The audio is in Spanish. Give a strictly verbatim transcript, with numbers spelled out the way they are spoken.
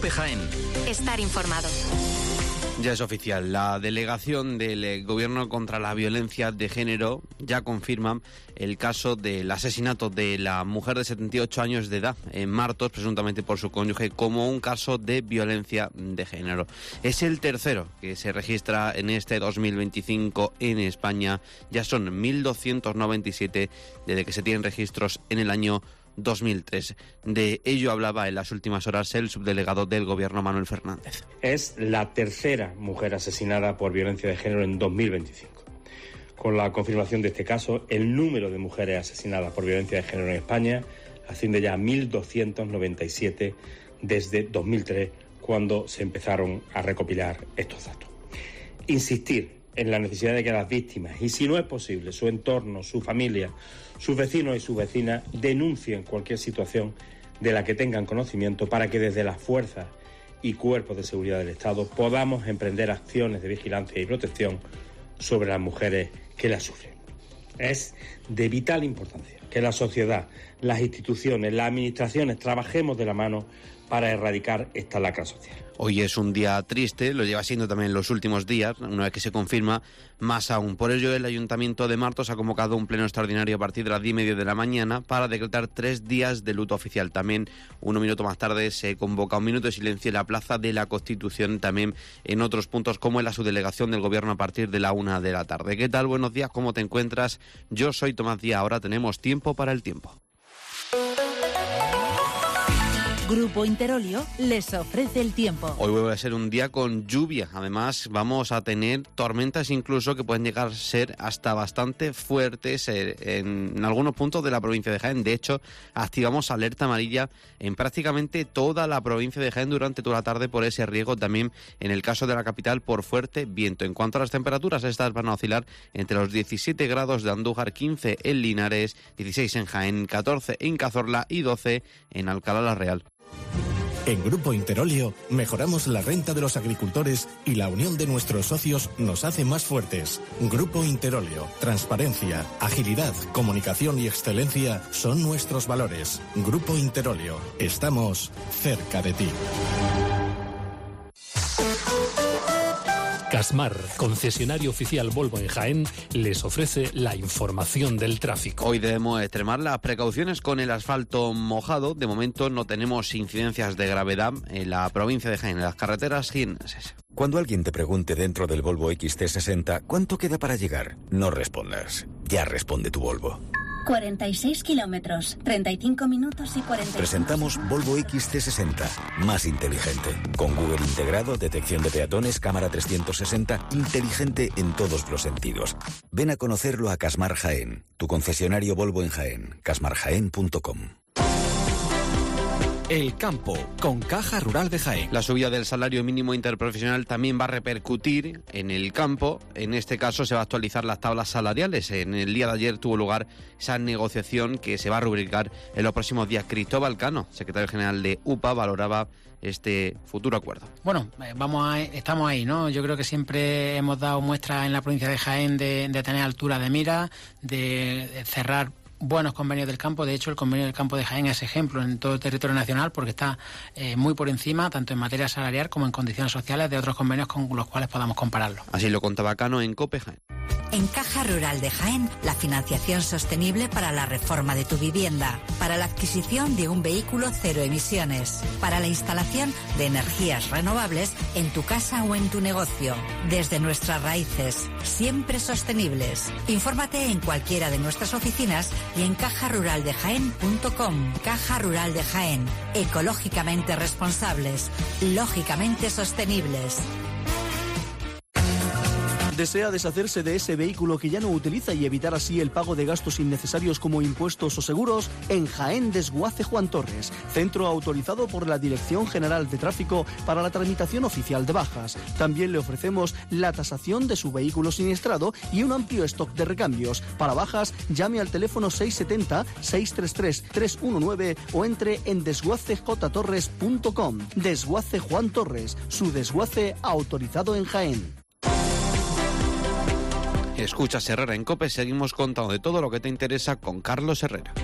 COPE Jaén. Estar informado. Ya es oficial, la delegación del Gobierno contra la Violencia de Género ya confirma el caso del asesinato de la mujer de setenta y ocho años de edad en Martos, presuntamente por su cónyuge, como un caso de violencia de género. Es el tercero que se registra en este dos mil veinticinco en España. Ya son mil doscientos noventa y siete desde que se tienen registros en el año dos mil tres. De ello hablaba en las últimas horas el subdelegado del Gobierno, Manuel Fernández. Es la tercera mujer asesinada por violencia de género en dos mil veinticinco. Con la confirmación de este caso, el número de mujeres asesinadas por violencia de género en España asciende ya a mil doscientos noventa y siete desde dos mil tres, cuando se empezaron a recopilar estos datos. Insistir en la necesidad de que las víctimas, y si no es posible, su entorno, su familia, sus vecinos y sus vecinas, denuncien cualquier situación de la que tengan conocimiento para que desde las fuerzas y cuerpos de seguridad del Estado podamos emprender acciones de vigilancia y protección sobre las mujeres que la sufren. Es de vital importancia que la sociedad, las instituciones, las administraciones trabajemos de la mano para erradicar esta lacra social. Hoy es un día triste, lo lleva siendo también en los últimos días, una vez que se confirma, más aún. Por ello, el Ayuntamiento de Martos ha convocado un pleno extraordinario a partir de las diez y media de la mañana para decretar tres días de luto oficial. También, un minuto más tarde, se convoca un minuto de silencio en la Plaza de la Constitución, también en otros puntos, como en la subdelegación del Gobierno a partir de la una de la tarde. ¿Qué tal? Buenos días, ¿cómo te encuentras? Yo soy Tomás Díaz, ahora tenemos tiempo para el tiempo. Grupo Interolio les ofrece el tiempo. Hoy vuelve a ser un día con lluvia. Además, vamos a tener tormentas incluso que pueden llegar a ser hasta bastante fuertes en algunos puntos de la provincia de Jaén. De hecho, activamos alerta amarilla en prácticamente toda la provincia de Jaén durante toda la tarde por ese riesgo. También en el caso de la capital por fuerte viento. En cuanto a las temperaturas, estas van a oscilar entre los diecisiete grados de Andújar, quince en Linares, dieciséis en Jaén, catorce en Cazorla y doce en Alcalá la Real. En Grupo Interolio mejoramos la renta de los agricultores y la unión de nuestros socios nos hace más fuertes. Grupo Interolio, transparencia, agilidad, comunicación y excelencia son nuestros valores. Grupo Interolio, estamos cerca de ti. Casmar, concesionario oficial Volvo en Jaén, les ofrece la información del tráfico. Hoy debemos extremar las precauciones con el asfalto mojado. De momento no tenemos incidencias de gravedad en la provincia de Jaén, en las carreteras jiennenses. Cuando alguien te pregunte dentro del Volvo X C sesenta ¿cuánto queda para llegar? No respondas. Ya responde tu Volvo. cuarenta y seis kilómetros, treinta y cinco minutos y cuarenta. Presentamos Volvo X C sesenta, más inteligente. Con Google integrado, detección de peatones, cámara trescientos sesenta, inteligente en todos los sentidos. Ven a conocerlo a Casmar Jaén, tu concesionario Volvo en Jaén, casmar jaén punto com. El campo, con Caja Rural de Jaén. La subida del salario mínimo interprofesional también va a repercutir en el campo. En este caso se va a actualizar las tablas salariales. En el día de ayer tuvo lugar esa negociación que se va a rubricar en los próximos días. Cristóbal Cano, secretario general de U P A, valoraba este futuro acuerdo. Bueno, vamos a, estamos ahí, ¿no? Yo creo que siempre hemos dado muestras en la provincia de Jaén de, de tener altura de mira, de, de cerrar buenos convenios del campo. De hecho, el convenio del campo de Jaén es ejemplo en todo el territorio nacional porque está eh, muy por encima, tanto en materia salarial como en condiciones sociales, de otros convenios con los cuales podamos compararlo. Así lo contaba Cano en COPE Jaén. En Caja Rural de Jaén, la financiación sostenible para la reforma de tu vivienda, para la adquisición de un vehículo cero emisiones, para la instalación de energías renovables en tu casa o en tu negocio. Desde nuestras raíces, siempre sostenibles. Infórmate en cualquiera de nuestras oficinas y en caja rural de jaén punto com. Caja Rural de Jaén, ecológicamente responsables, lógicamente sostenibles. ¿Desea deshacerse de ese vehículo que ya no utiliza y evitar así el pago de gastos innecesarios como impuestos o seguros? En Jaén Desguace Juan Torres, centro autorizado por la Dirección General de Tráfico para la tramitación oficial de bajas. También le ofrecemos la tasación de su vehículo siniestrado y un amplio stock de recambios. Para bajas, llame al teléfono seis siete cero, seis tres tres, tres uno nueve o entre en desguace j torres punto com. Desguace Juan Torres, su desguace autorizado en Jaén. Escuchas Herrera en COPE, seguimos contando de todo lo que te interesa con Carlos Herrera.